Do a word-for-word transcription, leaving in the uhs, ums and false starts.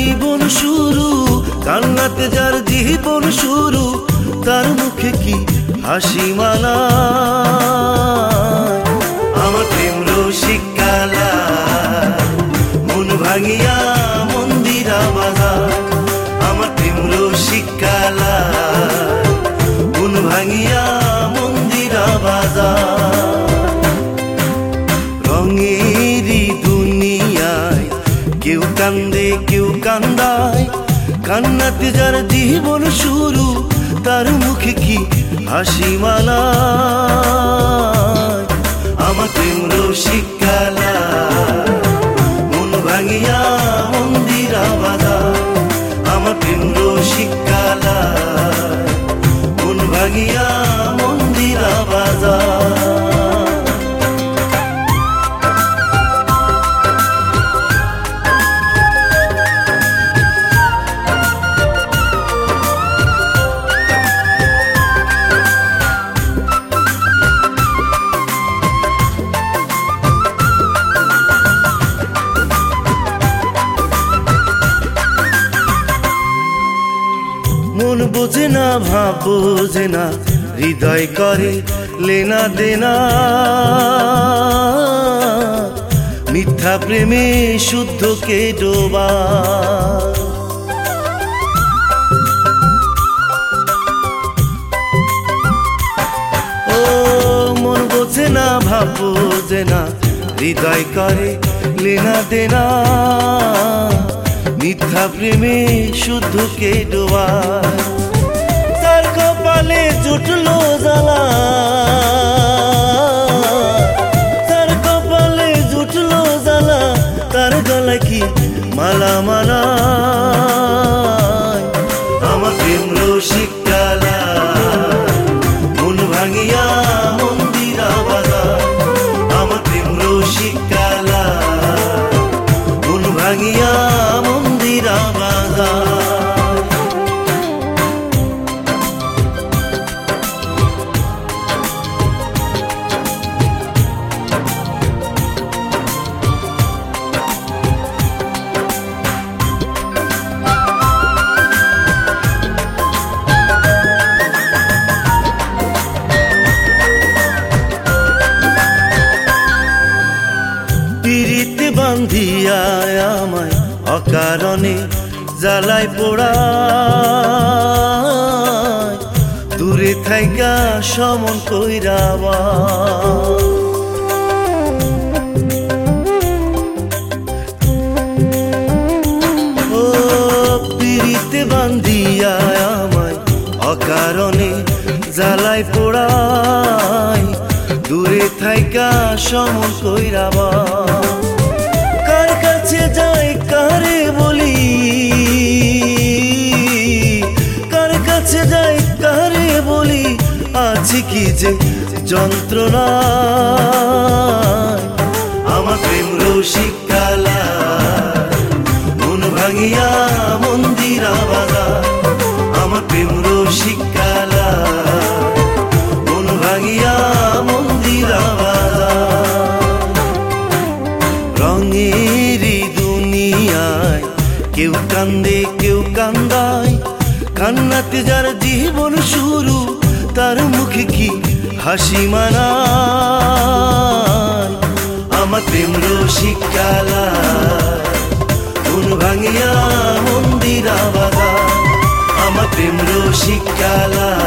জীবন শুরু, কান্নাতে যার জীবন শুরু, তার মুখে কি হাসি মানায়। আমার প্রেম রসিক কালা মন ভাঙিয়া মন্দিরা বাজায়। আমার প্রেম রসিক কালা মন ভাঙিয়া মন্দিরা বাজায়। রঙেরই দুনিয়ায় কেউ কান্দে কেউ কান্দায়, কান্নাতে যার জীবন শুরু, তার মুখে কি হাসি মানায়। আমার প্রেম রসিক কালা মন ভাঙিয়া মন্দিরা বাজায়। আমার প্রেম রসিক কালা মন ভাঙিয়া মন্দিরা বাজায়। মন বোঝে না ভাব বোঝে না, হৃদয় করে লেনা দেনা, মিথ্যা প্রেমে শুদ্ধকে ডোবা। ও মন বোঝে না ভাব বোঝে না, হৃদয় করে লেনা দেনা, মিথ্যা প্রেমে শুদ্ধকে ডোবায়। তার কপালে জুটলো জ্বালা, তার কপালে জুটলো জ্বালা, তার গলায় কি মালা মানায়। আমার প্রেম রসিক কালা মন ভাঙিয়া মন্দিরা বাজায়। আমার প্রেম রসিক কালা মন ভাঙিয়া মন্দিরা বাজায়। পিরিতে বান্ধিয়া আমায় অকারণে জ্বালায় পোড়ায়, দূরে থাইকা সমন কইরাবা। ও পিরিতে বান্ধিয়া আমায় অকারণে জ্বালায় পোড়ায়, দূরে থাইকা সমন কইরাবা। কার কাছে যাই কারে বলি, কার কাছে যাই কারে বলি, আছে কি যে যন্ত্রণা। আমার প্রেম রসিক কালা মন ভাঙিয়া মন্দিরা বাজায়। আমার প্রেম রসিক কালা মন ভাঙিয়া মন্দিরা বাজায়। রঙেরই দুনিয়ায় কেউ কান্দে কেউ কান্দায়, কান্নাতে যার জীবন শুরু, তার মুখে কি হাসি মানায়। আমার প্রেম রসিক কালা মন ভাঙিয়া মন্দিরা বাজায়। আমার প্রেম রসিক কালা